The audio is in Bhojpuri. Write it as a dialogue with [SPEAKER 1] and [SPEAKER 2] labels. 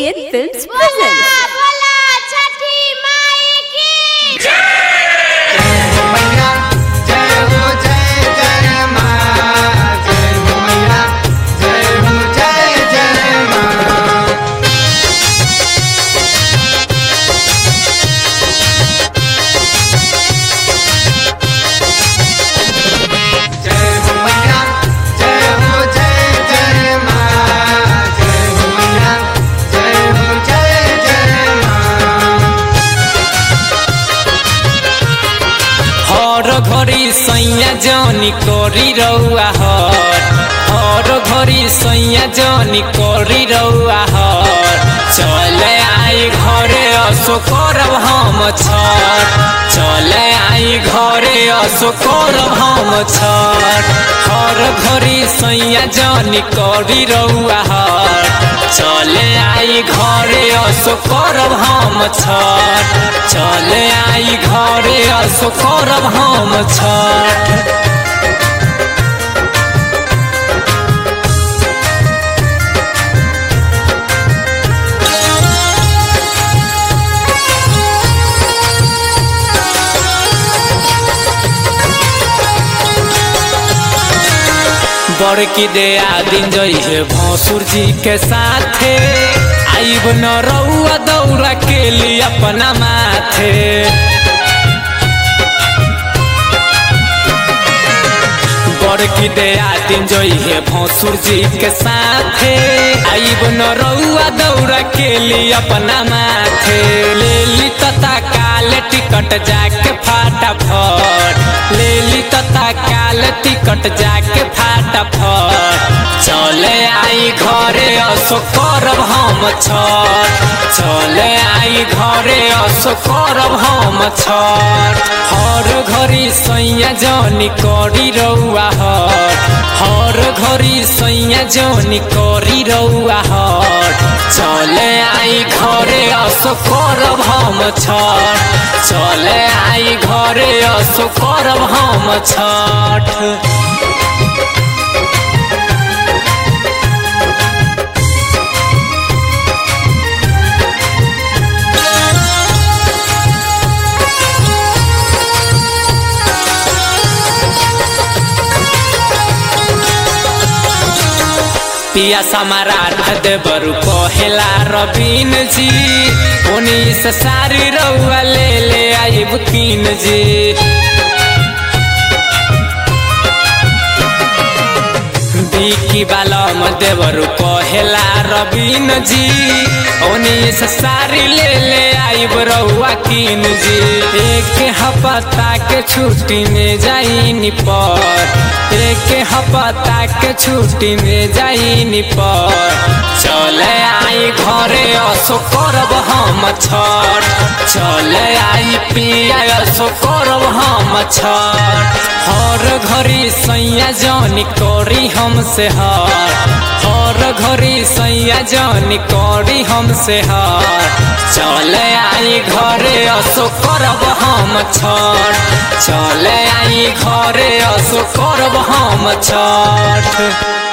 [SPEAKER 1] ABN Films presents.
[SPEAKER 2] घरी सैया जानी करी रउआ हर घरी सैया जानी करी रउआ हर चले आई घरे असो करब हम छठ चले आई घरे असो करब हम छठ हर घरी सैया जानी करी रउआ हर चले आई घरे असो करब हम छठ चले आई घरे असो करब हम छठ बड़की दे दिन जइहे भसुर जी के साथे आइब न रउआ दौड़ा के लिए अपना माथे बड़की दे दिन जइहे भसुर जी के साथे आइब न रउआ दौड़ा के लिए अपना माथे ले ली तता काल टिकट जाके फटाफट ले ली तता काल टिकट जाके फटाफट चले आई घरे असो करब हम छठ चले आई घरे असो करब हम छठ हर घरी सैया जानी करी रउआ हर घरी सैया जानी करी रउआ हर चले आई घरे असो करब हम छठ चले आई घरे असो करब हम छठ पिया समाराठ देवरु कहेला रबीन जी उन्हीं से सारी रउआ ले आइब कीन जी बिकी बालम देवरु कहेला रबीन जी उन्हीं से सारी ले आइब रउआ कीन जी एक हफ्ता के छुट्टी में जाइनी पर एक हफ्ता के छुट्टी में जाइनी पर चले आई घरे असो करब हम छठ चले आई पिया असो करब हम छठ हर घरी सैया जानी करी हमसे हर घरी सैया जानी करी हमसे चले आई घरे असो करब हम छठ चले आई घरे असो करब हम छठ।